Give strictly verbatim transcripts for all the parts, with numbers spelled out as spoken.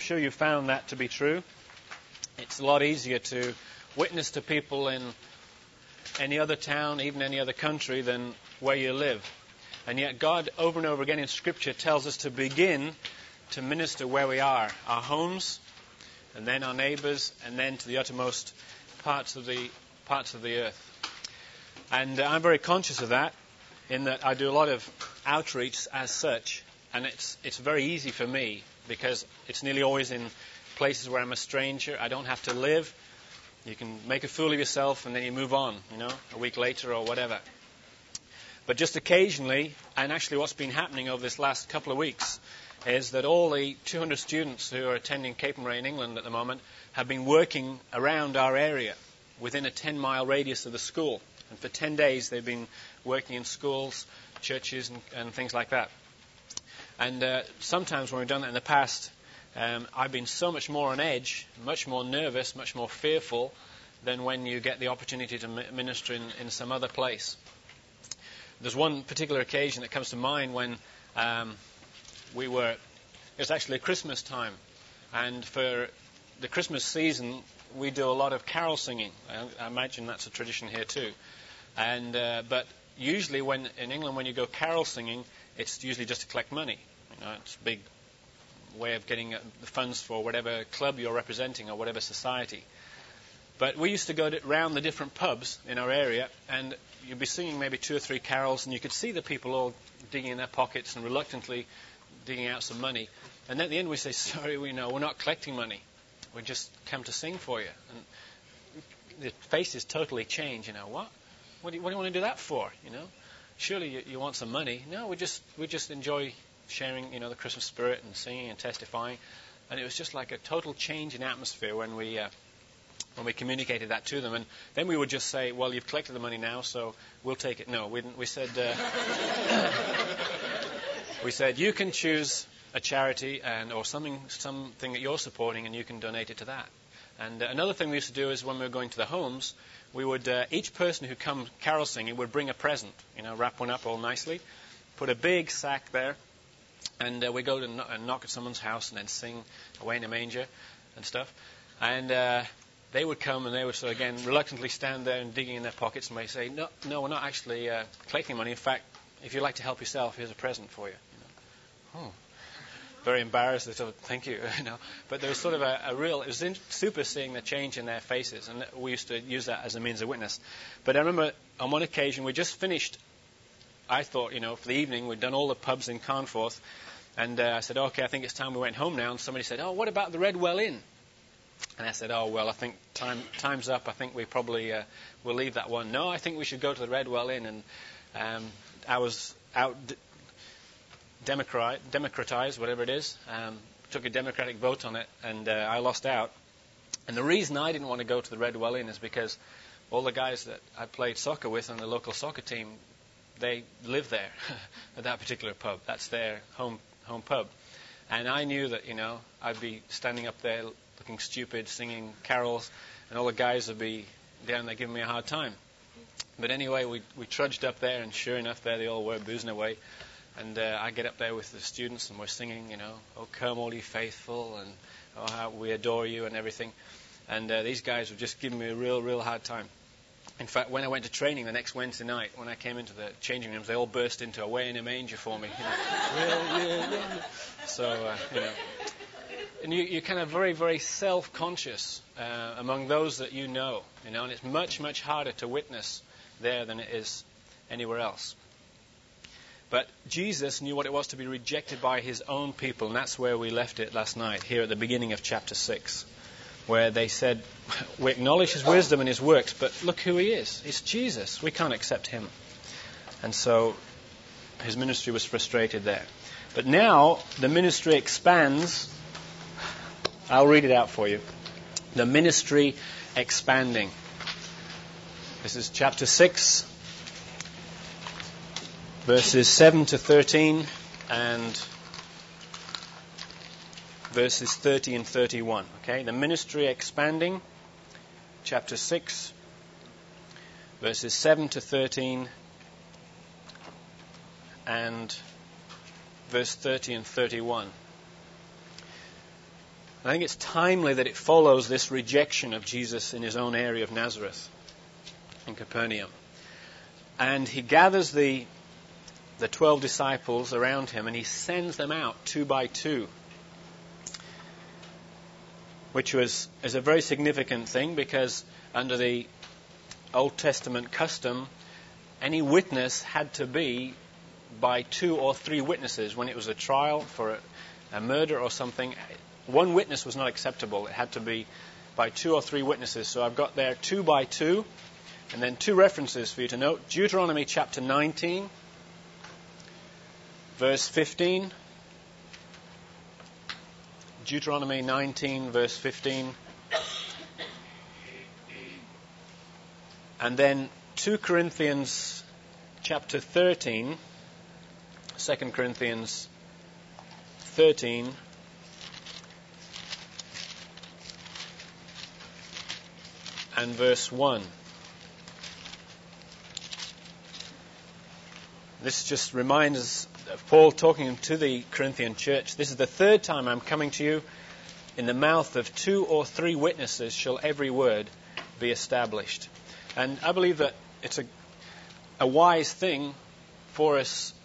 sure you found that to be true. It's a lot easier to witness to people in any other town, even any other country, than where you live. And yet God, over and over again in Scripture, tells us to begin to minister where we are, our homes, and then our neighbours, and then to the uttermost parts of the parts of the earth. And uh, I'm very conscious of that, in that I do a lot of outreach as such, and it's it's very easy for me because it's nearly always in places where I'm a stranger. I don't have to live. You can make a fool of yourself and then you move on, you know, a week later or whatever. But just occasionally, and actually what's been happening over this last couple of weeks, is that all the two hundred students who are attending Capernwray in England at the moment have been working around our area within a ten-mile radius of the school. And for ten days they've been working in schools, churches and, and things like that. And uh, sometimes when we've done that in the past, um, I've been so much more on edge, much more nervous, much more fearful than when you get the opportunity to minister in, in some other place. There's one particular occasion that comes to mind when um, we were, it was actually Christmas time, and for the Christmas season we do a lot of carol singing. I, I imagine that's a tradition here too. And uh, but usually when in England when you go carol singing, it's usually just to collect money. You know, it's a big way of getting uh, the funds for whatever club you're representing or whatever society. But we used to go to, around the different pubs in our area, and you'd be singing maybe two or three carols, and you could see the people all digging in their pockets and reluctantly digging out some money. And at the end we say, sorry, we know we're not collecting money. We just come to sing for you. And the faces totally change. You know, what? What do you, what do you want to do that for? You know, surely you, you want some money. No, we just we just enjoy sharing, you know, the Christmas spirit and singing and testifying. And it was just like a total change in atmosphere when we uh, when we communicated that to them. And then we would just say, well, you've collected the money now, so we'll take it. No, we didn't. We said uh, we said you can choose a charity and or something something that you're supporting, and you can donate it to that. And uh, another thing we used to do is when we were going to the homes, we would uh, each person who come carol singing would bring a present, you know, wrap one up all nicely, put a big sack there, and uh, we go to no- and knock at someone's house and then sing Away in a Manger and stuff. And uh, they would come and they would sort of, again, reluctantly stand there and digging in their pockets, and we say, no, no, we're not actually uh, collecting money. In fact, if you'd like to help yourself, here's a present for you. You know? Oh. Very embarrassed. They sort of, thank you, you know. But there was sort of a, a real, it was in, super seeing the change in their faces, and we used to use that as a means of witness. But I remember on one occasion we just finished. I thought, you know, for the evening we'd done all the pubs in Carnforth, and uh, I said, okay, I think it's time we went home now. And somebody said, oh, what about the Red Well Inn? And I said, oh well, I think time time's up. I think we probably uh, will leave that one. No, I think we should go to the Red Well Inn. And um, I was out. D- Democrat, democratized, whatever it is, um, took a democratic vote on it, and uh, I lost out. And the reason I didn't want to go to the Red Well Inn is because all the guys that I played soccer with on the local soccer team, they live there at that particular pub. That's their home home pub. And I knew that, you know, I'd be standing up there looking stupid, singing carols, and all the guys would be down there giving me a hard time. But anyway, we we trudged up there, and sure enough, there they all were, boozing away. And uh, I get up there with the students, and we're singing, you know, "Oh, come all ye faithful," and "Oh, how we adore you," and everything. And uh, these guys were just giving me a real, real hard time. In fact, when I went to training the next Wednesday night, when I came into the changing rooms, they all burst into "Away in a Manger" for me. You know, yeah, yeah, yeah. So, uh, you know, and you, you're kind of very, very self-conscious uh, among those that you know, you know, and it's much, much harder to witness there than it is anywhere else. But Jesus knew what it was to be rejected by his own people, and that's where we left it last night, here at the beginning of chapter six, where they said, we acknowledge his wisdom and his works, but look who he is. It's Jesus. We can't accept him. And so his ministry was frustrated there. But now the ministry expands. I'll read it out for you. The ministry expanding. This is chapter six. Verses seven to thirteen and verses thirty and thirty-one. Okay, the ministry expanding, chapter six, verses seven to thirteen and verse thirty and thirty-one. I think it's timely that it follows this rejection of Jesus in his own area of Nazareth, in Capernaum. And he gathers the the twelve disciples around him and he sends them out two by two, which was is a very significant thing because under the Old Testament custom, any witness had to be by two or three witnesses. When it was a trial for a, a murder or something, one witness was not acceptable. It had to be by two or three witnesses. So I've got there two by two, and then two references for you to note. Deuteronomy chapter nineteen, verse fifteen. Deuteronomy nineteen, verse fifteen. And then Second Corinthians chapter thirteen, Second Corinthians thirteen, and verse one. This just reminds us of Paul talking to the Corinthian church. This is the third time I'm coming to you. In the mouth of two or three witnesses shall every word be established. And I believe that it's a, a wise thing for us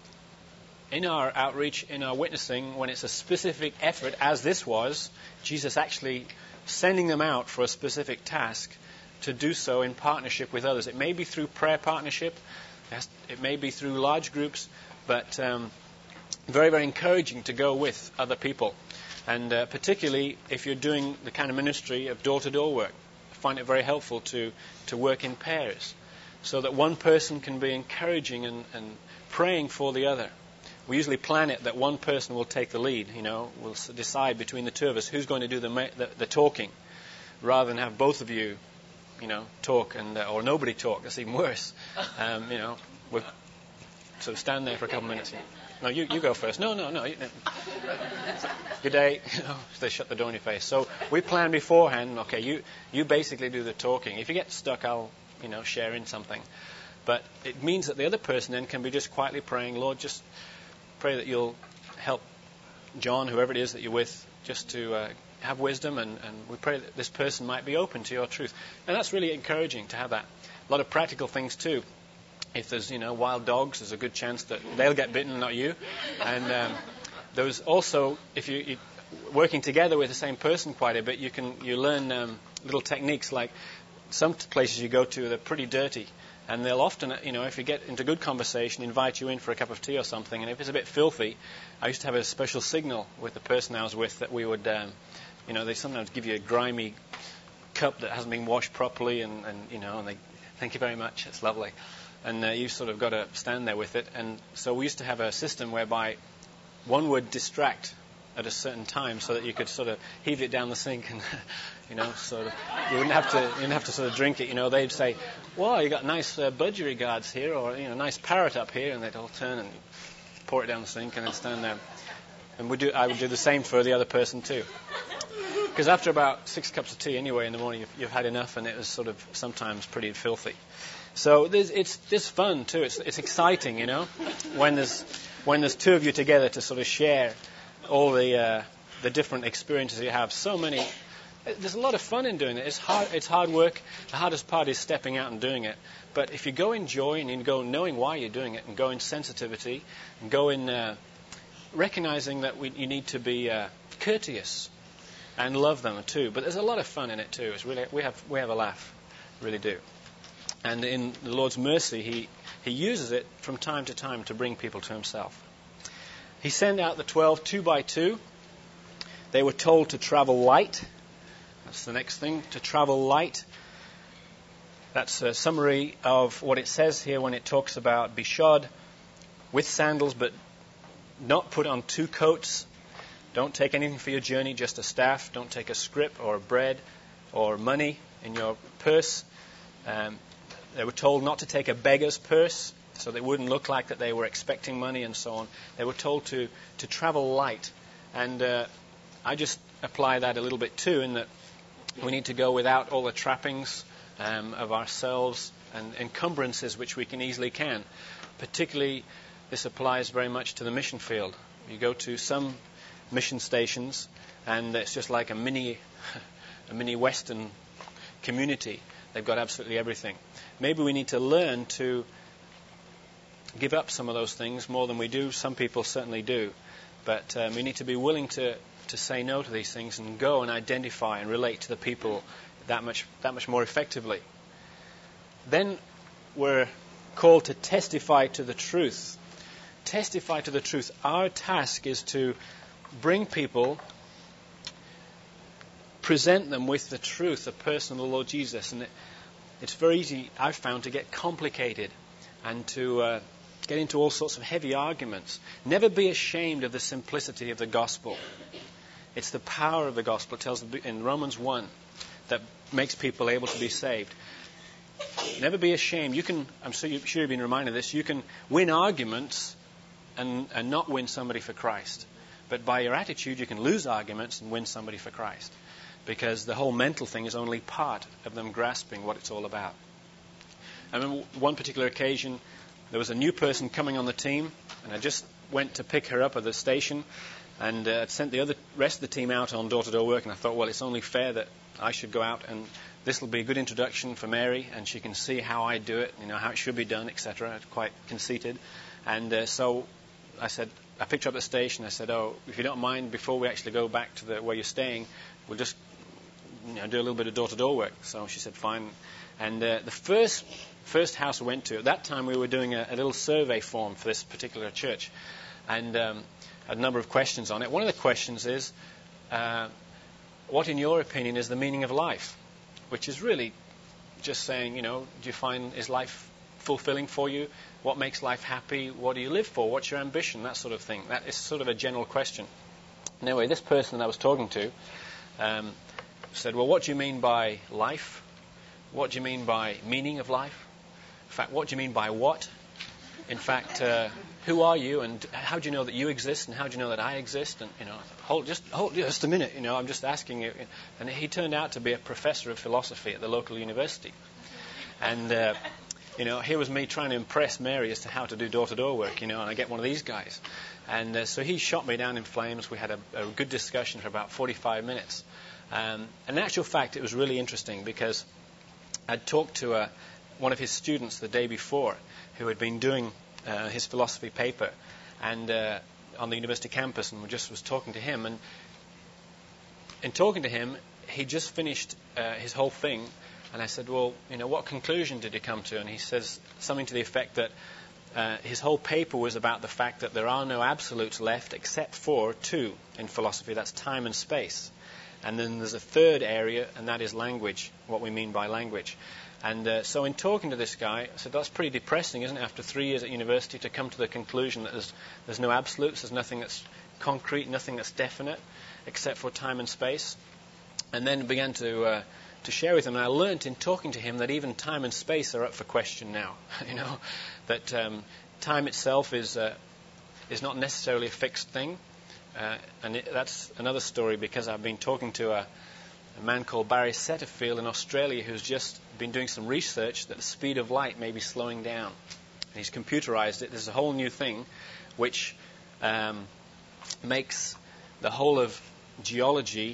in our outreach, in our witnessing, when it's a specific effort, as this was, Jesus actually sending them out for a specific task, to do so in partnership with others. It may be through prayer partnership, it may be through large groups, but um, very, very encouraging to go with other people. And uh, particularly if you're doing the kind of ministry of door-to-door work, I find it very helpful to, to work in pairs so that one person can be encouraging and, and praying for the other. We usually plan it that one person will take the lead, you know, we'll decide between the two of us who's going to do the, the, the talking, rather than have both of you, you know, talk and uh, or nobody talk. That's even worse. Um, you know, we'll sort of stand there for a couple of minutes. No, you, you go first. No, no, no. You, no. Good day. They shut the door in your face. So we plan beforehand. Okay, you you basically do the talking. If you get stuck, I'll you know share in something. But it means that the other person then can be just quietly praying, Lord, just pray that you'll help John, whoever it is that you're with, just to uh, have wisdom, and, and we pray that this person might be open to your truth. And that's really encouraging to have that. A lot of practical things too. If there's, you know, wild dogs, there's a good chance that they'll get bitten, not you. And um, there's also, if you, you working together with the same person quite a bit, you can you learn um, little techniques. Like some places you go to, they're pretty dirty, and they'll often, you know, if you get into good conversation, invite you in for a cup of tea or something. And if it's a bit filthy, I used to have a special signal with the person I was with that we would, um, you know, they sometimes give you a grimy cup that hasn't been washed properly, and, and you know, and they thank you very much, it's lovely. And uh, you've sort of got to stand there with it. And so we used to have a system whereby one would distract at a certain time so that you could sort of heave it down the sink and, you know, sort of, you wouldn't have to, you wouldn't have to sort of drink it. You know, they'd say, well, you got nice uh, budgerigars here, or, you know, nice parrot up here, and they'd all turn and pour it down the sink and then stand there. And we do, I would do the same for the other person too. Because after about six cups of tea anyway in the morning, you've, you've had enough, and it was sort of sometimes pretty filthy. So there's, it's it's fun too. It's it's exciting, you know, when there's when there's two of you together to sort of share all the uh, the different experiences you have. So many. There's a lot of fun in doing it. It's hard. It's hard work. The hardest part is stepping out and doing it. But if you go in joy and you go knowing why you're doing it, and go in sensitivity, and go in uh, recognizing that we, you need to be uh, courteous and love them too. But there's a lot of fun in it too. It's really we have we have a laugh, really do. And in the Lord's mercy, he, he uses it from time to time to bring people to himself. He sent out the twelve two by two. They were told to travel light. That's the next thing, to travel light. That's a summary of what it says here when it talks about be shod with sandals, but not put on two coats. Don't take anything for your journey, just a staff. Don't take a scrip or bread or money in your purse. Um, They were told not to take a beggar's purse, so they wouldn't look like that they were expecting money and so on. They were told to, to travel light. And uh, I just apply that a little bit too, in that we need to go without all the trappings um, of ourselves and encumbrances which we can easily can. Particularly, this applies very much to the mission field. You go to some mission stations and it's just like a mini, a mini Western community. They've got absolutely everything. Maybe we need to learn to give up some of those things more than we do. Some people certainly do. But um, we need to be willing to, to say no to these things and go and identify and relate to the people that much that much more effectively. Then we're called to testify to the truth. Testify to the truth. Our task is to bring people, present them with the truth, the person of the Lord Jesus. And it, it's very easy, I've found, to get complicated and to uh, get into all sorts of heavy arguments. Never be ashamed of the simplicity of the gospel. It's the power of the gospel. It tells in Romans one that makes people able to be saved. Never be ashamed. You can, I'm sure you've been reminded of this, you can win arguments and, and not win somebody for Christ. But by your attitude, you can lose arguments and win somebody for Christ. Because the whole mental thing is only part of them grasping what it's all about. I remember one particular occasion, there was a new person coming on the team, and I just went to pick her up at the station, and uh, sent the other rest of the team out on door-to-door work, and I thought, well, it's only fair that I should go out, and this will be a good introduction for Mary, and she can see how I do it, you know, how it should be done, et cetera. Quite conceited. And uh, so I said, I picked her up at the station. I said, oh, if you don't mind, before we actually go back to the where you're staying, we'll just, you know, do a little bit of door-to-door work. So she said, fine. And uh, the first first house we went to, at that time we were doing a, a little survey form for this particular church, and um, had a number of questions on it. One of the questions is, uh, what in your opinion is the meaning of life? Which is really just saying, you know, do you find, is life fulfilling for you? What makes life happy? What do you live for? What's your ambition? That sort of thing. That is sort of a general question. Anyway, this person that I was talking to um, said, well, what do you mean by life? What do you mean by meaning of life? In fact, what do you mean by what? In fact, uh, who are you, and how do you know that you exist, and how do you know that I exist? And, you know, hold just hold just a minute, you know, I'm just asking you. And he turned out to be a professor of philosophy at the local university. And, uh, you know, here was me trying to impress Mary as to how to do door-to-door work, you know, and I get one of these guys. And uh, so he shot me down in flames. We had a, a good discussion for about forty-five minutes. Um, and in actual fact, it was really interesting because I'd talked to a, one of his students the day before who had been doing uh, his philosophy paper and uh, on the university campus, and we just was talking to him. And in talking to him, he just finished uh, his whole thing. And I said, well, you know, what conclusion did he come to? And he says something to the effect that uh, his whole paper was about the fact that there are no absolutes left except for two in philosophy. That's time and space. And then there's a third area, and that is language, what we mean by language. And uh, so in talking to this guy, I said, that's pretty depressing, isn't it, after three years at university to come to the conclusion that there's, there's no absolutes, there's nothing that's concrete, nothing that's definite, except for time and space. And then began to uh, to share with him, and I learnt in talking to him that even time and space are up for question now. You know, that um, time itself is uh, is not necessarily a fixed thing. Uh, and it, that's another story, because I've been talking to a, a man called Barry Setterfield in Australia who's just been doing some research that the speed of light may be slowing down. And he's computerized it. There's a whole new thing which um, makes the whole of geology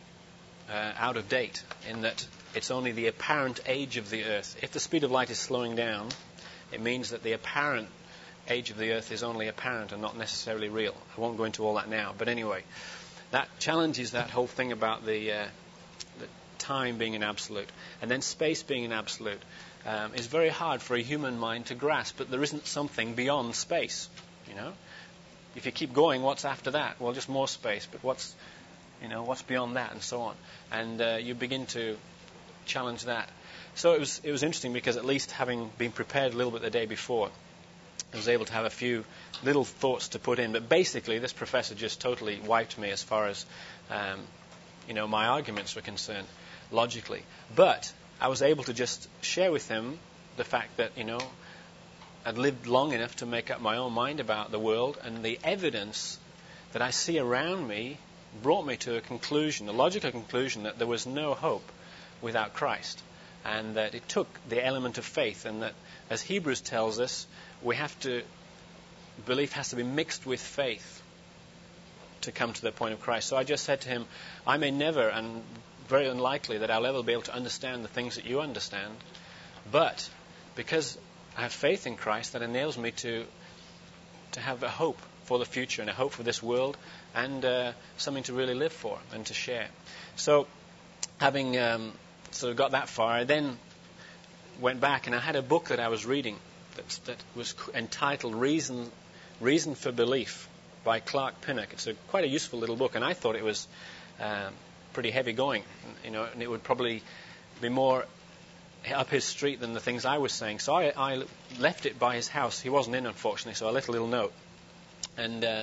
uh, out of date, in that it's only the apparent age of the Earth. If the speed of light is slowing down, it means that the apparent age of the Earth is only apparent and not necessarily real. I won't go into all that now, but anyway, that challenges that whole thing about the, uh, the time being an absolute, and then space being an absolute. Um, is very hard for a human mind to grasp, but there isn't something beyond space. You know, if you keep going, what's after that? Well, just more space, but what's, you know, what's beyond that, and so on. And uh, you begin to challenge that. So it was it was interesting, because at least having been prepared a little bit the day before, I was able to have a few little thoughts to put in. But basically, this professor just totally wiped me as far as, um, you know, my arguments were concerned, logically. But I was able to just share with him the fact that, you know, I'd lived long enough to make up my own mind about the world, and the evidence that I see around me brought me to a conclusion, a logical conclusion, that there was no hope without Christ, and that it took the element of faith, and that, as Hebrews tells us, we have to, belief has to be mixed with faith. to come to the point of Christ. So I just said to him, I may never, and very unlikely that I'll ever be able to understand the things that you understand, but because I have faith in Christ, that enables me to to have a hope for the future and a hope for this world, and uh, something to really live for and to share. So having um, sort of got that far, I then went back and I had a book that I was reading that, that was entitled Reason Reason for Belief by Clark Pinnock. It's a, quite a useful little book, and I thought it was um, pretty heavy going, you know, and it would probably be more up his street than the things I was saying. So I, I left it by his house. He wasn't in, unfortunately, so I left a little note. And uh,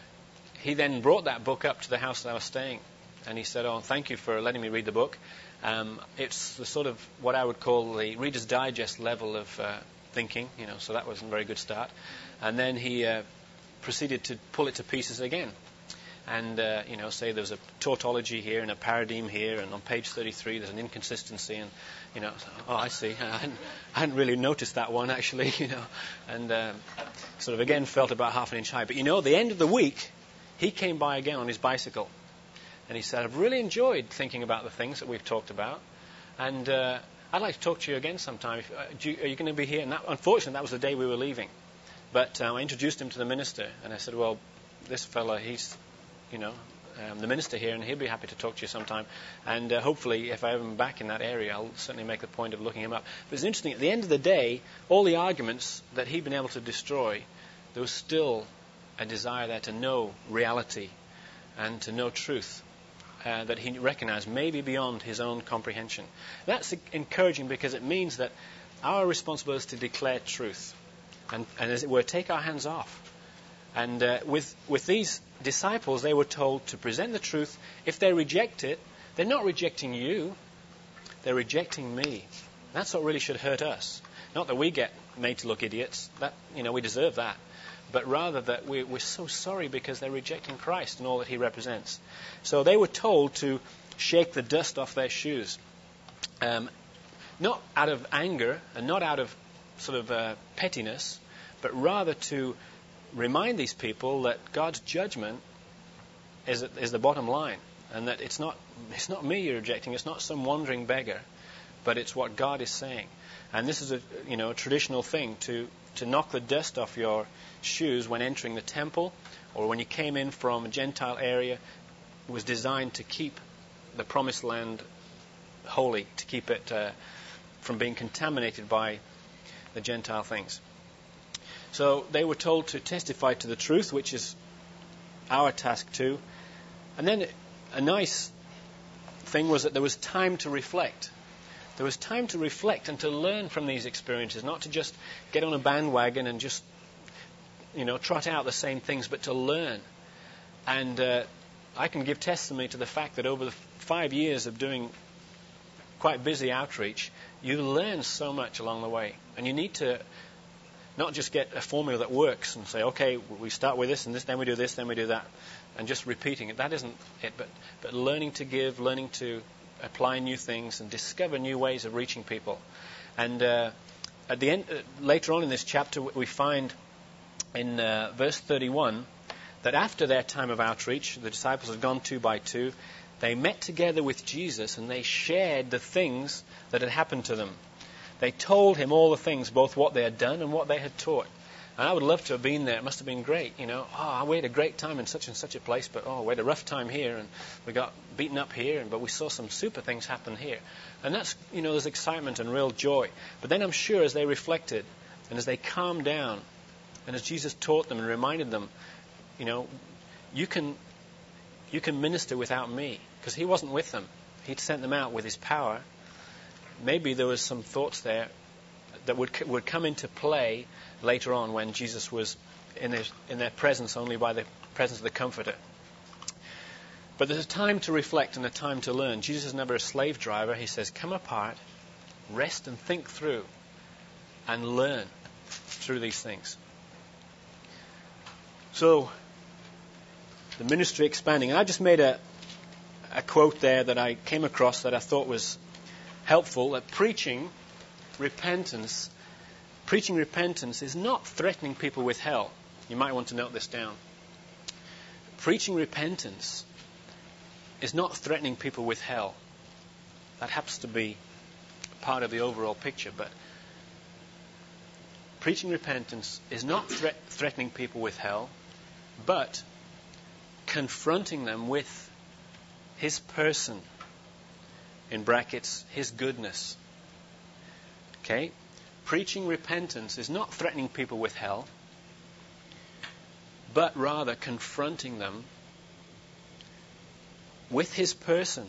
he then brought that book up to the house that I was staying, and he said, oh, thank you for letting me read the book. Um, it's the sort of what I would call the Reader's Digest level of uh, thinking, you know, so that wasn't a very good start. And then he uh, proceeded to pull it to pieces again. And, uh, you know, say there's a tautology here and a paradigm here, and on page thirty-three there's an inconsistency, and, you know, oh, I see. I hadn't, I hadn't really noticed that one, actually, you know, and um, sort of again felt about half an inch high. But, you know, at the end of the week, he came by again on his bicycle, and he said, I've really enjoyed thinking about the things that we've talked about, and uh, I'd like to talk to you again sometime. If, uh, do you, are you going to be here? And that, unfortunately, that was the day we were leaving. But uh, I introduced him to the minister, and I said, well, this fella, he's... you know, um, the minister here, and he'll be happy to talk to you sometime. And uh, hopefully, if I ever am back in that area, I'll certainly make the point of looking him up. But it's interesting, at the end of the day, all the arguments that he'd been able to destroy, there was still a desire there to know reality and to know truth uh, that he recognized maybe beyond his own comprehension. That's encouraging, because it means that our responsibility is to declare truth and, and as it were, take our hands off. And uh, with with these disciples, they were told to present the truth. If they reject it, they're not rejecting you, they're rejecting me. That's what really should hurt us. Not that we get made to look idiots, that, you know, we deserve that, but rather that we, we're so sorry because they're rejecting Christ and all that he represents. So they were told to shake the dust off their shoes, um, not out of anger and not out of sort of uh, pettiness, but rather to remind these people that God's judgment is is the bottom line, and that it's not it's not me you're rejecting, it's not some wandering beggar, but it's what God is saying. And this is a you know a traditional thing to to knock the dust off your shoes when entering the temple, or when you came in from a Gentile area. It was designed to keep the promised land holy, to keep it uh, from being contaminated by the Gentile things. So they were told to testify to the truth, which is our task too. And then a nice thing was that there was time to reflect. There was time to reflect and to learn from these experiences, not to just get on a bandwagon and just, you know, trot out the same things, but to learn. And uh, I can give testimony to the fact that over the five years of doing quite busy outreach, you learn so much along the way. And you need to not just get a formula that works and say, okay, we start with this and this, then we do this, then we do that, and just repeating it. That isn't it, but, but learning to give, learning to apply new things and discover new ways of reaching people. And uh, at the end, uh, later on in this chapter, we find in uh, verse thirty-one that after their time of outreach, the disciples had gone two by two, they met together with Jesus and they shared the things that had happened to them. They told him all the things, both what they had done and what they had taught. And I would love to have been there. It must have been great, you know. Oh, we had a great time in such and such a place, but oh, we had a rough time here, and we got beaten up here, and but we saw some super things happen here. And that's, you know, there's excitement and real joy. But then I'm sure as they reflected, and as they calmed down, and as Jesus taught them and reminded them, you know, you can, you can minister without me, because he wasn't with them. He'd sent them out with his power. Maybe there was some thoughts there that would would come into play later on when Jesus was in their, in their presence only by the presence of the Comforter. But there's a time to reflect and a time to learn. Jesus is never a slave driver. He says, come apart, rest and think through, and learn through these things. So, the ministry expanding. And I just made a, a quote there that I came across that I thought was helpful, that preaching repentance, preaching repentance is not threatening people with hell. You might want to note this down. preaching repentance is not threatening people with hell. That happens to be part of the overall picture, but preaching repentance is not thre- threatening people with hell, but confronting them with His person, in brackets, His goodness. Okay? Preaching repentance is not threatening people with hell, but rather confronting them with His person,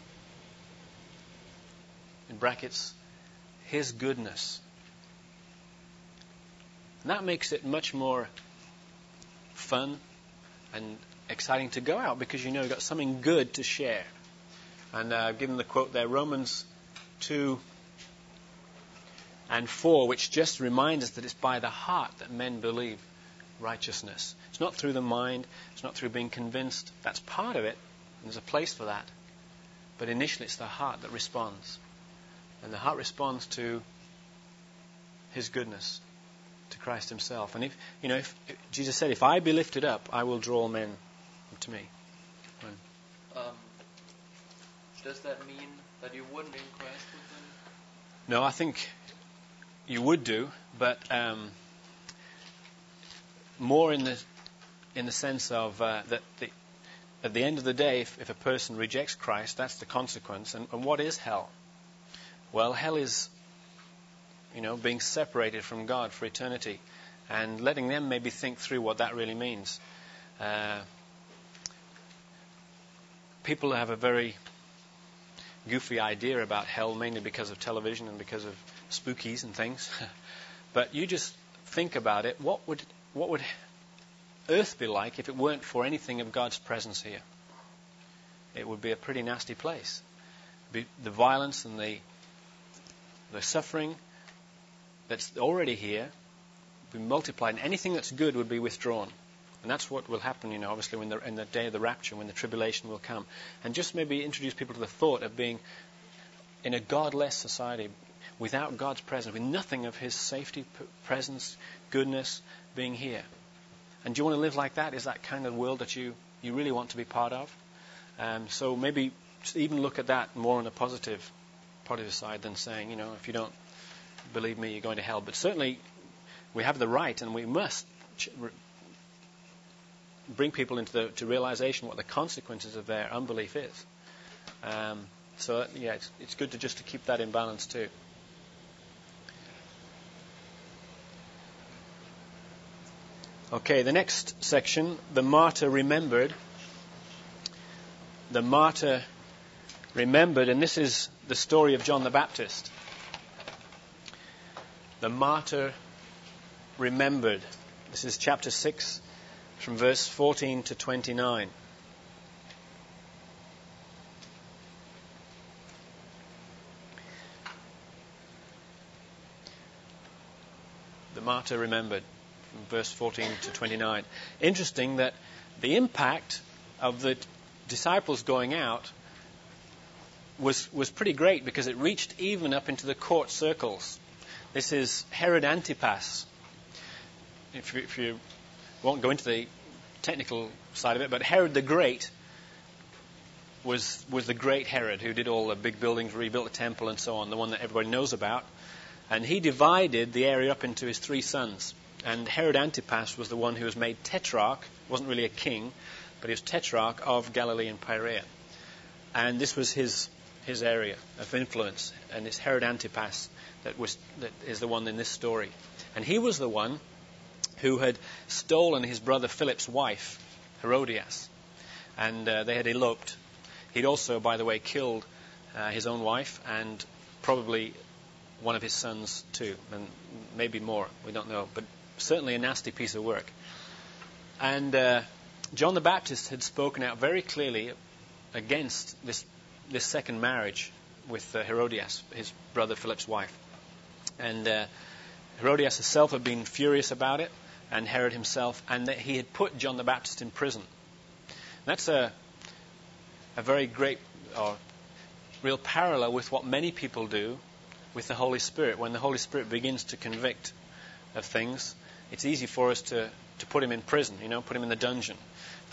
in brackets, His goodness. And that makes it much more fun and exciting to go out, because you know you've got something good to share. And uh, I've given the quote there, Romans two and four, which just reminds us that it's by the heart that men believe righteousness. It's not through the mind, it's not through being convinced. That's part of it, and there's a place for that. But initially it's the heart that responds. And the heart responds to His goodness, to Christ Himself. And if, you know, if, if Jesus said, if I be lifted up, I will draw men to me. Um, does that mean that you wouldn't in Christ with them? No, I think you would do, but um, more in the in the sense of uh, that the, at the end of the day, if, if a person rejects Christ, that's the consequence. And, and what is hell? Well, hell is, you know, being separated from God for eternity, and letting them maybe think through what that really means. Uh, people have a very goofy idea about hell, mainly because of television and because of spookies and things. But you just think about it. What would what would earth be like if it weren't for anything of God's presence here? It would be a pretty nasty place. Be, the violence and the the suffering that's already here would be multiplied, and anything that's good would be withdrawn. And that's what will happen, you know, obviously when the, in the day of the rapture, when the tribulation will come. And just maybe introduce people to the thought of being in a godless society, without God's presence, with nothing of His safety, p- presence, goodness being here. And do you want to live like that? Is that kind of world that you, you really want to be part of? Um, so maybe even look at that more on a positive, positive side than saying, you know, if you don't believe me, you're going to hell. But certainly we have the right, and we must ch- re- bring people into the to realization what the consequences of their unbelief is. Um, so yeah, it's, it's good to just to keep that in balance too. Okay, the next section, the martyr remembered. The martyr remembered, and this is the story of John the Baptist. The martyr remembered. This is chapter six, from verse fourteen to twenty-nine. The martyr remembered, from verse fourteen to twenty-nine. Interesting that the impact of the disciples going out was was pretty great, because it reached even up into the court circles. This is Herod Antipas. If you, if you won't go into the technical side of it, but Herod the Great was was the great Herod who did all the big buildings, rebuilt the temple and so on, the one that everybody knows about. And he divided the area up into his three sons. And Herod Antipas was the one who was made tetrarch, wasn't really a king, but he was tetrarch of Galilee and Perea. And this was his his area of influence. And it's Herod Antipas that was that is the one in this story. And he was the one who had stolen his brother Philip's wife, Herodias. And uh, they had eloped. He'd also, by the way, killed uh, his own wife and probably one of his sons too, and maybe more, we don't know, but certainly a nasty piece of work. And uh, John the Baptist had spoken out very clearly against this this second marriage with uh, Herodias, his brother Philip's wife. And uh, Herodias herself had been furious about it, and Herod himself, and that he had put John the Baptist in prison. And that's a a very great or real parallel with what many people do with the Holy Spirit. When the Holy Spirit begins to convict of things, it's easy for us to, to put him in prison, you know, put him in the dungeon.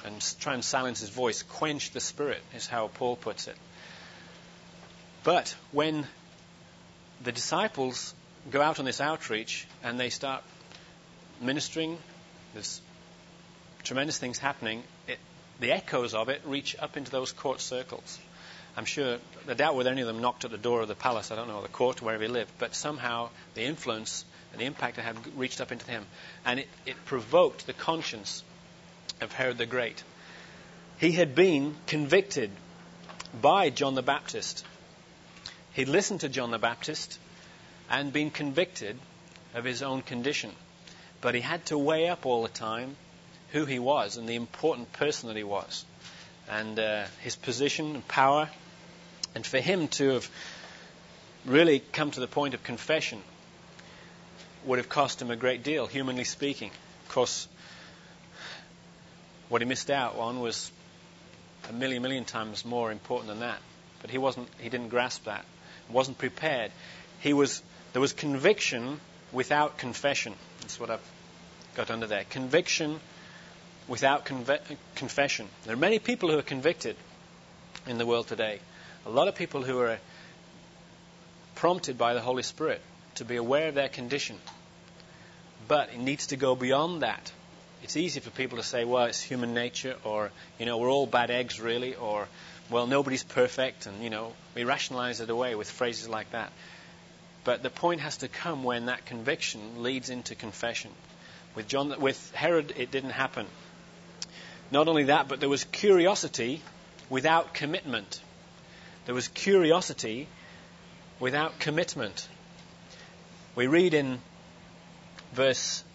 and try and silence his voice, quench the Spirit, is how Paul puts it. But when the disciples go out on this outreach and they start ministering, there's tremendous things happening, it, the echoes of it reach up into those court circles. I'm sure, I doubt whether any of them knocked at the door of the palace, I don't know, or the court, or wherever he lived, but somehow the influence and the impact it had reached up into him. And it, it provoked the conscience of Herod the Great. He had been convicted by John the Baptist. He'd listened to John the Baptist and been convicted of his own condition. But he had to weigh up all the time who he was and the important person that he was, and uh, his position and power. And for him to have really come to the point of confession would have cost him a great deal, humanly speaking. Of course, what he missed out on was a million, million times more important than that. But he wasn't. He didn't grasp that. Wasn't prepared. He was. There was conviction without confession. That's what I've got under there. Conviction without conve- confession. There are many people who are convicted in the world today. A lot of people who are prompted by the Holy Spirit to be aware of their condition. But it needs to go beyond that. It's easy for people to say, well, it's human nature, or, you know, we're all bad eggs, really, or, well, nobody's perfect, and, you know, we rationalize it away with phrases like that. But the point has to come when that conviction leads into confession. With John, with Herod, it didn't happen. Not only that, but there was curiosity without commitment. There was curiosity without commitment. We read in verse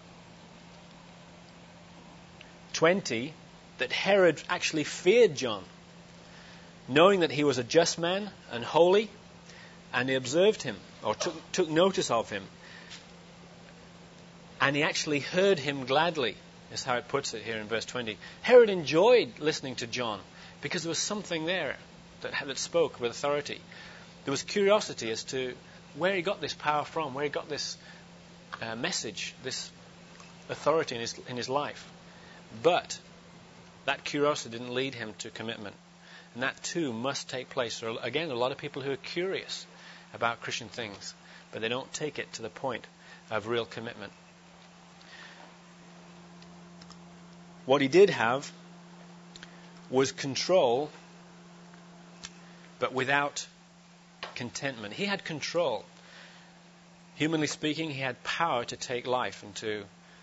twenty that Herod actually feared John, knowing that he was a just man and holy, and he observed him, or took, took notice of him. And he actually heard him gladly, is how it puts it here in verse twenty. Herod enjoyed listening to John because there was something there that, that spoke with authority. There was curiosity as to where he got this power from, where he got this uh, message, this authority in his, in his life. But that curiosity didn't lead him to commitment. And that too must take place. There are, again, a lot of people who are curious about Christian things, but they don't take it to the point of real commitment. What he did have was control, but without contentment. He had control. Humanly speaking, he had power to take life and to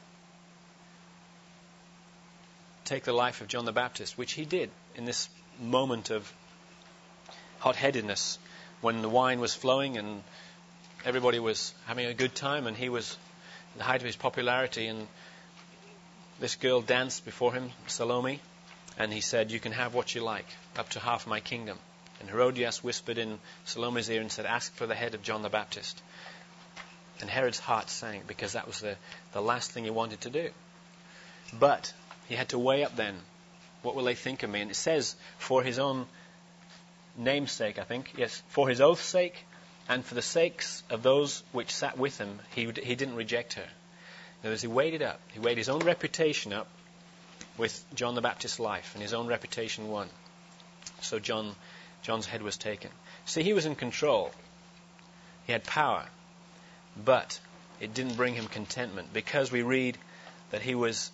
take the life of John the Baptist, which he did in this moment of hot-headedness when the wine was flowing and everybody was having a good time, and he was at the height of his popularity, and this girl danced before him, Salome, and he said, "You can have what you like, up to half my kingdom." And Herodias whispered in Salome's ear and said, "Ask for the head of John the Baptist." And Herod's heart sank, because that was the, the last thing he wanted to do. But he had to weigh up then, what will they think of me? And it says, for his own namesake, I think, yes, for his oath's sake, and for the sakes of those which sat with him, he he didn't reject her. In other words, he weighed it up. He weighed his own reputation up with John the Baptist's life, and his own reputation won. So John, John's head was taken. See, he was in control. He had power, but it didn't bring him contentment, because we read that he was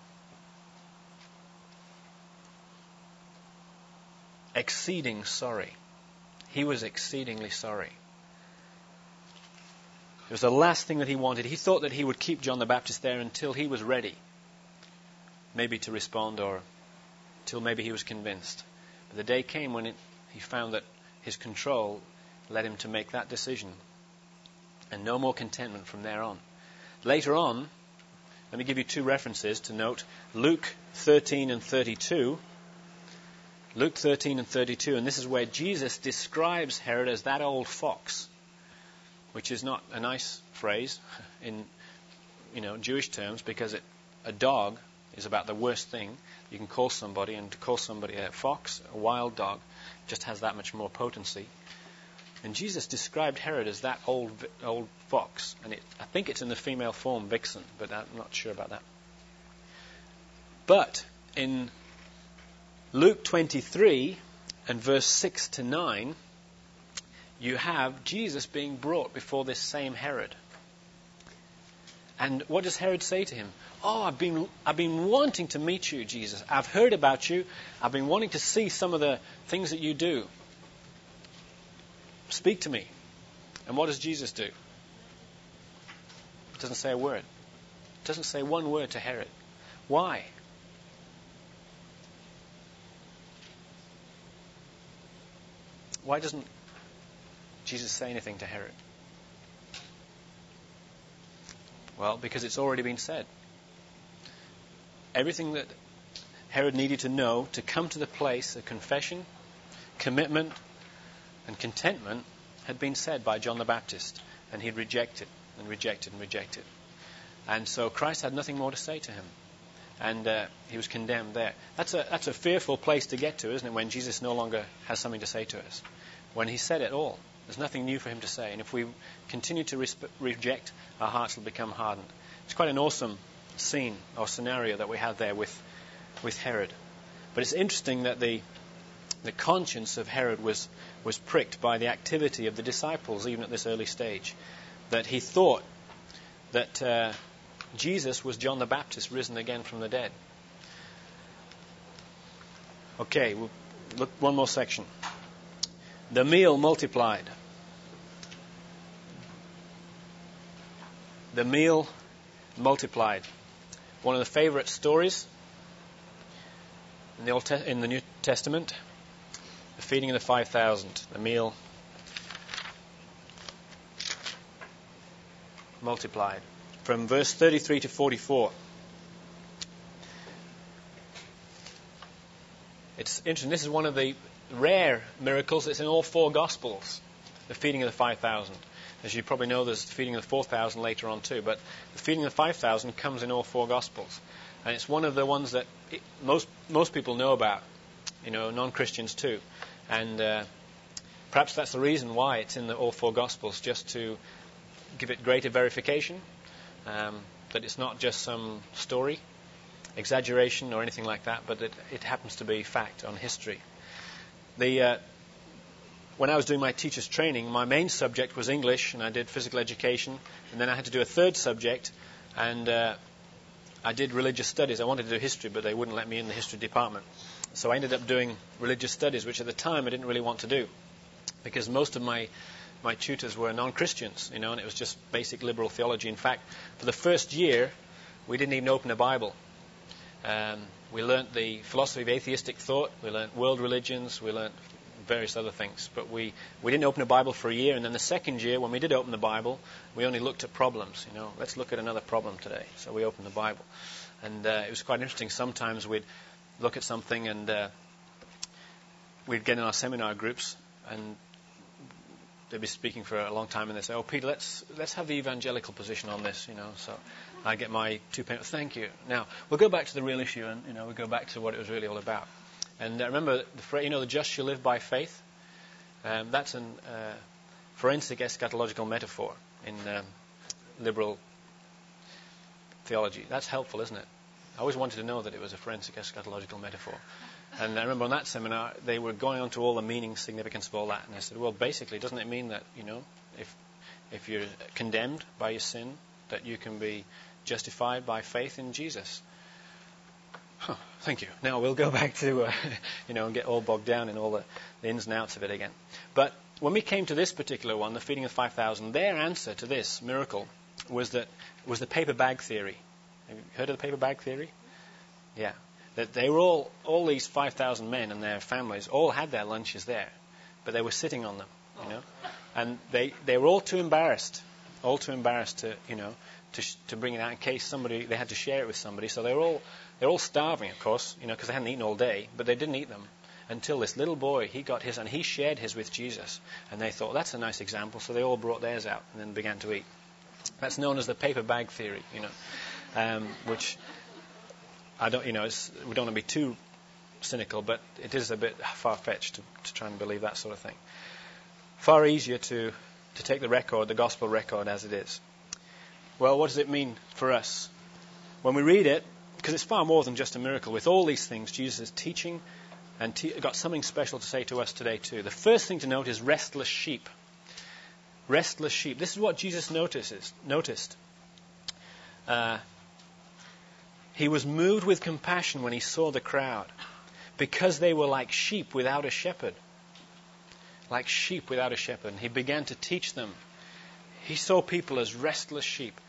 exceeding sorry. He was exceedingly sorry. It was the last thing that he wanted. He thought that he would keep John the Baptist there until he was ready, maybe to respond, or till maybe he was convinced. But the day came when it, he found that his control led him to make that decision, and no more contentment from there on. Later on, let me give you two references to note. Luke thirteen and thirty-two. Luke thirteen and thirty-two, and this is where Jesus describes Herod as that old fox, which is not a nice phrase in, you know, Jewish terms, because it, a dog is about the worst thing you can call somebody, and to call somebody a fox, a wild dog, just has that much more potency. And Jesus described Herod as that old old fox, and it, I think it's in the female form, vixen, but I'm not sure about that. But in Luke twenty-three and verse six to nine, you have Jesus being brought before this same Herod. And what does Herod say to him? Oh, I've been I've been wanting to meet you, Jesus. I've heard about you. I've been wanting to see some of the things that you do. Speak to me. And what does Jesus do? Doesn't say a word. Doesn't say one word to Herod. Why? Why doesn't Jesus say anything to Herod? Well, because it's already been said. Everything that Herod needed to know to come to the place of confession, commitment, and contentment had been said by John the Baptist, and he'd rejected and rejected and rejected. And so Christ had nothing more to say to him, and uh, he was condemned there. That's a that's a fearful place to get to, isn't it, when Jesus no longer has something to say to us? When he said it all, there's nothing new for him to say. And if we continue to respe- reject, our hearts will become hardened. It's quite an awesome scene or scenario that we have there with with Herod. But it's interesting that the the conscience of Herod was was pricked by the activity of the disciples, even at this early stage, that he thought that uh, Jesus was John the Baptist risen again from the dead. Okay, we'll look one more section. The meal multiplied. The meal multiplied. One of the favorite stories in the Old Te- in the New Testament, the feeding of the five thousand, the meal multiplied. From verse thirty-three to forty-four. It's interesting. This is one of the rare miracles that's in all four Gospels, the feeding of the five thousand. As you probably know, there's the feeding of the four thousand later on too, but the feeding of the five thousand comes in all four Gospels. And it's one of the ones that it, most most people know about, you know, non-Christians too. And uh, perhaps that's the reason why it's in the all four Gospels, just to give it greater verification, um, that it's not just some story, exaggeration or anything like that, but it, it happens to be fact on history. The uh, when I was doing my teacher's training, my main subject was English, and I did physical education, and then I had to do a third subject, and uh, I did religious studies. I wanted to do history, but they wouldn't let me in the history department. So I ended up doing religious studies, which at the time I didn't really want to do, because most of my my tutors were non-Christians, you know, and it was just basic liberal theology. In fact, for the first year, we didn't even open a Bible. Um, we learnt the philosophy of atheistic thought, we learnt world religions, we learnt various other things, but we, we didn't open a Bible for a year. And then the second year, when we did open the Bible, we only looked at problems. You know, let's look at another problem today. So we opened the Bible, and uh, it was quite interesting. Sometimes we'd look at something, and uh, we'd get in our seminar groups, and they'd be speaking for a long time, and they'd say, "Oh, Peter, let's let's have the evangelical position on this." You know, so I get my two pence. Thank you. Now we'll go back to the real issue, and you know, we'll go back to what it was really all about. And uh, remember, the phrase, you know, the just shall live by faith. Um, that's a uh, forensic eschatological metaphor in um, liberal theology. That's helpful, isn't it? I always wanted to know that it was a forensic eschatological metaphor. And I remember on that seminar, they were going on to all the meaning, significance of all that. And I said, well, basically, doesn't it mean that, you know, if if you're condemned by your sin, that you can be justified by faith in Jesus? Huh, thank you. Now we'll go back to, uh, you know, and get all bogged down in all the, the ins and outs of it again. But when we came to this particular one, the feeding of five thousand, their answer to this miracle was that was the paper bag theory. Have you heard of the paper bag theory? Yeah. That they were all, all these five thousand men and their families all had their lunches there, but they were sitting on them, you know, and they, they were all too embarrassed, all too embarrassed to, you know, to sh- to bring it out in case somebody, they had to share it with somebody. So they were all, they were all starving, of course, you know, because they hadn't eaten all day, but they didn't eat them until this little boy, he got his, and he shared his with Jesus, and they thought, that's a nice example, so they all brought theirs out and then began to eat. That's known as the paper bag theory, you know, um, which I don't, you know, it's, we don't want to be too cynical, but it is a bit far-fetched to, to try and believe that sort of thing. Far easier to, to take the record, the gospel record as it is. Well, what does it mean for us? When we read it, because it's far more than just a miracle. With all these things, Jesus is teaching and t- got something special to say to us today too. The first thing to note is restless sheep. Restless sheep. This is what Jesus notices, noticed. Uh, he was moved with compassion when he saw the crowd, because they were like sheep without a shepherd. Like sheep without a shepherd. And he began to teach them. He saw people as restless sheep.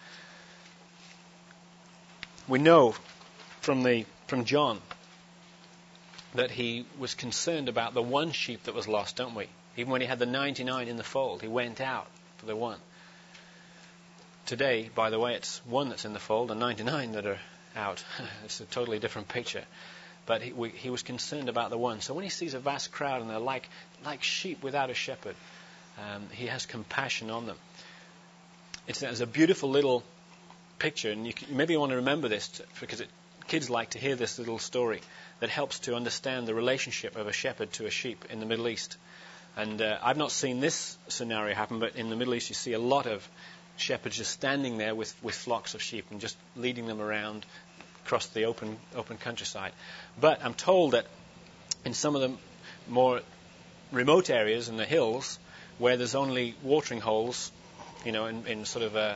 We know from the from John that he was concerned about the one sheep that was lost, don't we? Even when he had the ninety-nine in the fold, he went out for the one. Today, by the way, it's one that's in the fold and ninety-nine that are out. It's a totally different picture. But he, we, he was concerned about the one. So when he sees a vast crowd and they're like like sheep without a shepherd, um, he has compassion on them. It's, it's a beautiful little picture, and you can, maybe you want to remember this to, because it, kids like to hear this little story that helps to understand the relationship of a shepherd to a sheep in the Middle East. And uh, I've not seen this scenario happen, but in the Middle East you see a lot of shepherds just standing there with, with flocks of sheep and just leading them around across the open open countryside. But I'm told that in some of the more remote areas in the hills where there's only watering holes, you know, in, in sort of a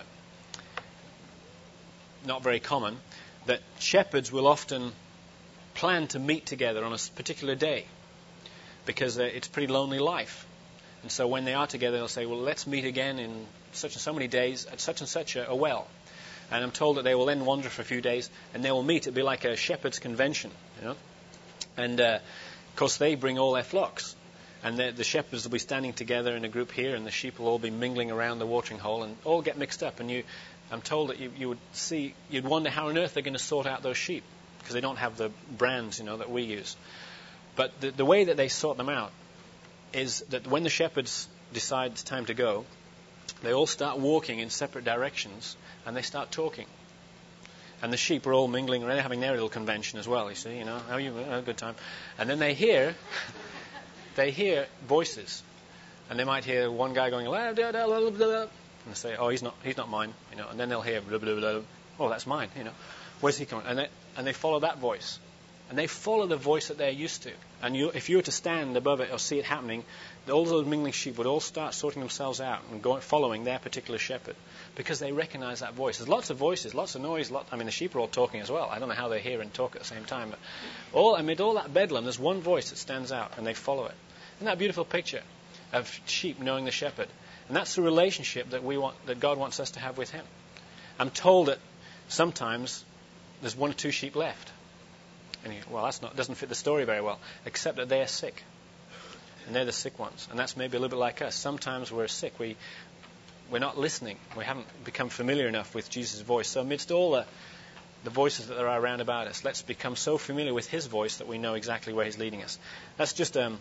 not very common, that shepherds will often plan to meet together on a particular day because it's a pretty lonely life. And so when they are together, they'll say, well, let's meet again in such and so many days at such and such a, a well. And I'm told that they will then wander for a few days and they will meet. It'll be like a shepherd's convention, you know. And, uh, of course, they bring all their flocks. And the, the shepherds will be standing together in a group here, and the sheep will all be mingling around the watering hole and all get mixed up. And you, I'm told that you, you would see, you'd wonder how on earth they're going to sort out those sheep because they don't have the brands, you know, that we use. But the, the way that they sort them out is that when the shepherds decide it's time to go, they all start walking in separate directions and they start talking. And the sheep are all mingling around, having their little convention as well, you see, you know, how you, oh, good time. And then they hear, they hear voices. And they might hear one guy going, blah, blah, blah, blah, blah, and they say, oh, he's not, he's not mine, you know. And then they'll hear, blah, blah, blah, oh, that's mine, you know. Where's he coming? And they, and they follow that voice. And they follow the voice that they're used to. And you, if you were to stand above it or see it happening, all those mingling sheep would all start sorting themselves out and going, following their particular shepherd because they recognize that voice. There's lots of voices, lots of noise. Lot, I mean, the sheep are all talking as well. I don't know how they hear and talk at the same time. But all amid all that bedlam, there's one voice that stands out and they follow it. Isn't that a beautiful picture of sheep knowing the shepherd? And that's the relationship that we want, that God wants us to have with Him. I'm told that sometimes there's one or two sheep left. And you, well, that's not doesn't fit the story very well, except that they are sick. And they're the sick ones. And that's maybe a little bit like us. Sometimes we're sick. We, we're not listening. We haven't become familiar enough with Jesus' voice. So amidst all the, the voices that there are around about us, let's become so familiar with His voice that we know exactly where He's leading us. That's just um,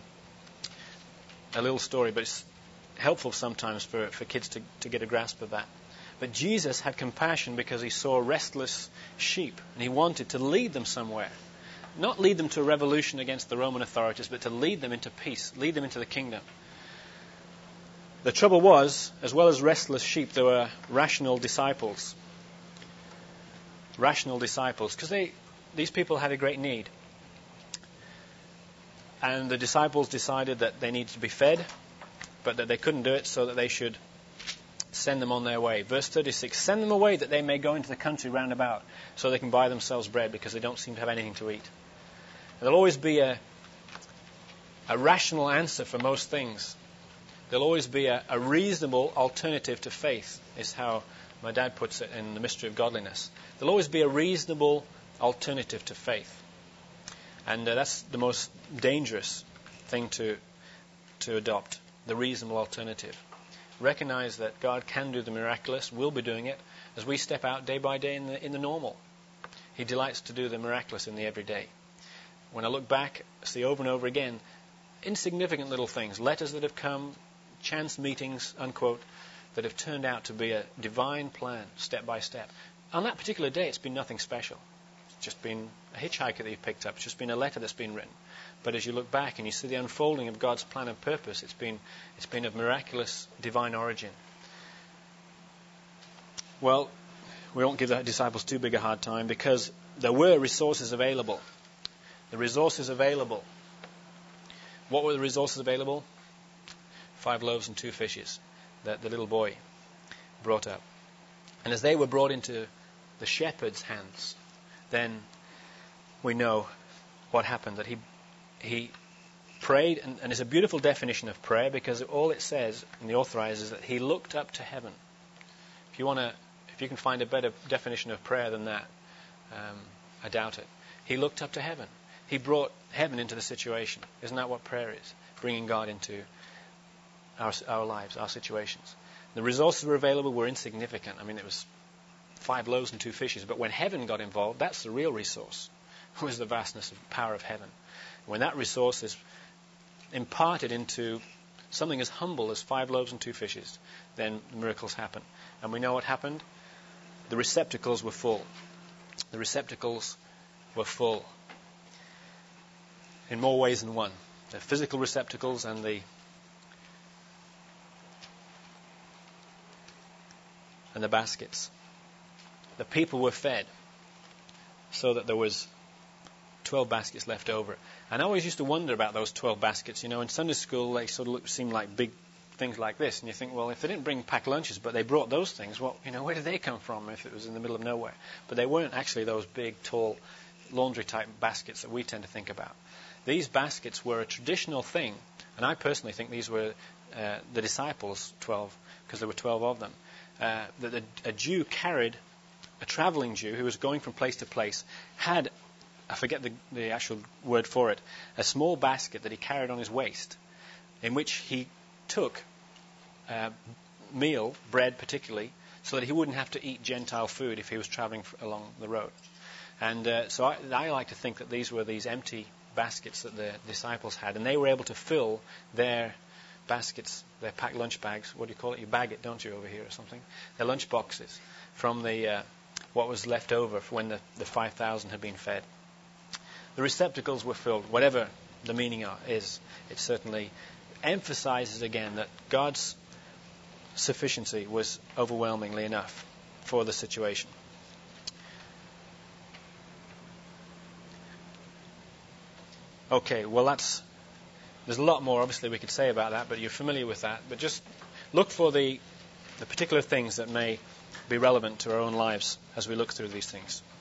a little story, but it's helpful sometimes for, for kids to, to get a grasp of that. But Jesus had compassion because He saw restless sheep, and He wanted to lead them somewhere. Not lead them to a revolution against the Roman authorities, but to lead them into peace, lead them into the kingdom. The trouble was, as well as restless sheep, there were rational disciples. Rational disciples, because they, these people had a great need. And the disciples decided that they needed to be fed, but that they couldn't do it, so that they should send them on their way. Verse thirty-six, send them away that they may go into the country round about, so they can buy themselves bread, because they don't seem to have anything to eat. There'll always be a, a rational answer for most things. There'll always be a, a reasonable alternative to faith, is how my dad puts it in The Mystery of Godliness. There'll always be a reasonable alternative to faith. And uh, that's the most dangerous thing to, to adopt, the reasonable alternative. Recognize that God can do the miraculous, will be doing it, as we step out day by day in the, in the normal. He delights to do the miraculous in the everyday. When I look back, I see over and over again insignificant little things, letters that have come, chance meetings, unquote, that have turned out to be a divine plan, step by step. On that particular day, it's been nothing special. It's just been a hitchhiker that you've picked up. It's just been a letter that's been written. But as you look back and you see the unfolding of God's plan and purpose, it's been it's been of miraculous divine origin. Well, we won't give the disciples too big a hard time, because there were resources available. The resources available what were the resources available? Five loaves and two fishes that the little boy brought up. And as they were brought into the shepherd's hands, then we know what happened, that he he prayed, and, and it's a beautiful definition of prayer, because all it says in the Authorized is that he looked up to heaven. If you want to, if you can find a better definition of prayer than that, um, I doubt it. He looked up to heaven. He brought heaven into the situation. Isn't that what prayer is? Bringing God into our our lives, our situations. The resources were available were insignificant. I mean, it was five loaves and two fishes. But when heaven got involved, that's the real resource. It was the vastness of power of heaven. When that resource is imparted into something as humble as five loaves and two fishes, then miracles happen. And we know what happened. The receptacles were full. The receptacles were full. In more ways than one. The physical receptacles and the and the baskets. The people were fed so that there was twelve baskets left over. And I always used to wonder about those twelve baskets. You know, in Sunday school they sort of look, seem like big things like this, and you think, well, if they didn't bring packed lunches, but they brought those things, well, you know, where did they come from if it was in the middle of nowhere? But they weren't actually those big, tall, laundry-type baskets that we tend to think about. These baskets were a traditional thing, and I personally think these were uh, the disciples, twelve, because there were twelve of them, uh, that a, a Jew carried, a traveling Jew who was going from place to place, had, I forget the, the actual word for it, a small basket that he carried on his waist, in which he took uh, meal, bread particularly, so that he wouldn't have to eat Gentile food if he was traveling f- along the road. And uh, so I, I like to think that these were these empty baskets that the disciples had, and they were able to fill their baskets, their packed lunch bags. What do you call it? You bag it, don't you, over here or something? Their lunch boxes from the uh, what was left over for when the, the five thousand had been fed. The receptacles were filled. Whatever the meaning are, is, it certainly emphasizes again that God's sufficiency was overwhelmingly enough for the situation. Okay, well that's, there's a lot more obviously we could say about that, but you're familiar with that. But just look for the, the particular things that may be relevant to our own lives as we look through these things.